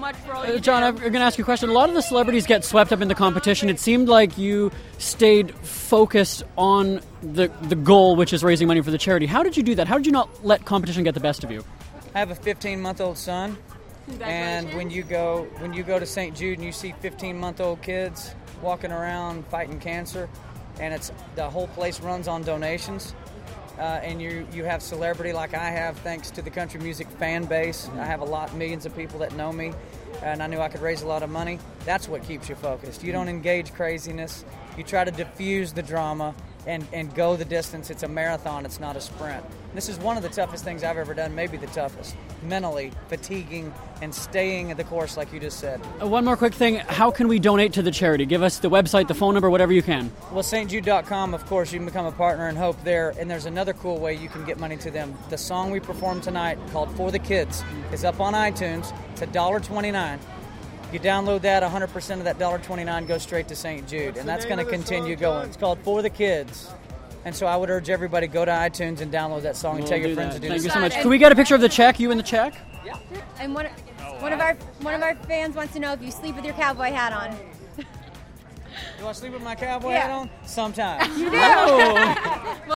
much for all you John, I'm going to ask you a question. A lot of the celebrities get swept up in the competition. It seemed like you stayed focused on the goal, which is raising money for the charity. How did you do that? How did you not let competition get the best of you? I have a 15-month-old son, and when you go to St. Jude and you see 15-month-old kids walking around fighting cancer, and it's the whole place runs on donations, and you have celebrity like I have, thanks to the country music fan base. I have millions of people that know me, and I knew I could raise a lot of money. That's what keeps you focused. You don't engage craziness. You try to diffuse the drama and go the distance. It's a marathon. It's not a sprint. This is one of the toughest things I've ever done, maybe the toughest. Mentally fatiguing and staying at the course like you just said. One more quick thing. How can we donate to the charity? Give us the website, the phone number, whatever you can. Well, stjude.com, of course, you can become a partner and Hope there. And there's another cool way you can get money to them. The song we performed tonight called For the Kids is up on iTunes. It's $1.29. You download that, 100% of that $1.29 goes straight to St. Jude. And that's going to continue going. It's called For the Kids. And so I would urge everybody, go to iTunes and download that song and tell your friends to do Thank the you same. so much. Can we get a picture of the check, you and the check? Yeah. And one of our fans wants to know if you sleep with your cowboy hat on. Do I sleep with my cowboy hat on? Sometimes. You do.